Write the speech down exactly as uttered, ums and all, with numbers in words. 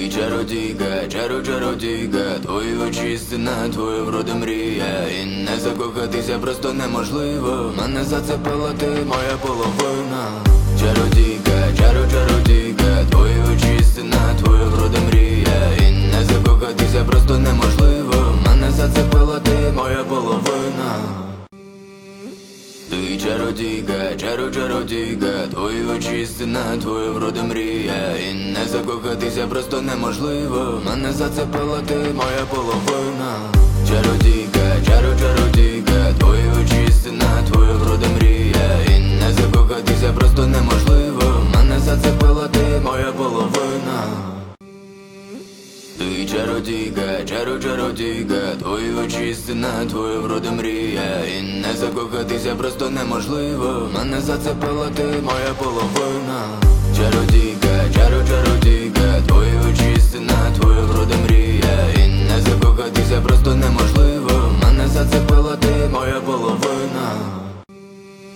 Ти чародійка, чаро чародійка, твої очі стіна, твоя врода мрія. І не закохатися просто неможливо. Мене зацепила ти, моя половина. Чародійка, чаро чародійка, твої очі стіна, твоя врода мрія. І не закохатися просто неможливо. Мене зацепила ти, моя половина. Ти чародійка, чаро чародійка, твої очі стіна, твоя врода мрія. І не закохатися просто неможливо. Мене зацепила ти, моя половина. Чародійка, чаро чародійка, твої очі стіна, твоя врода мрія. І не закохатися просто неможливо. Мене зацепила ти, моя половина. Ти чародійка, чаро чародійка, твої очі стіна, твоя врода мрія. І не закохатися просто неможливо. Мене зацепила ти, моя половина. Чародійка, чаро чародійка, твої очі стіна, твоя врода мрія. І не закохатися просто неможливо.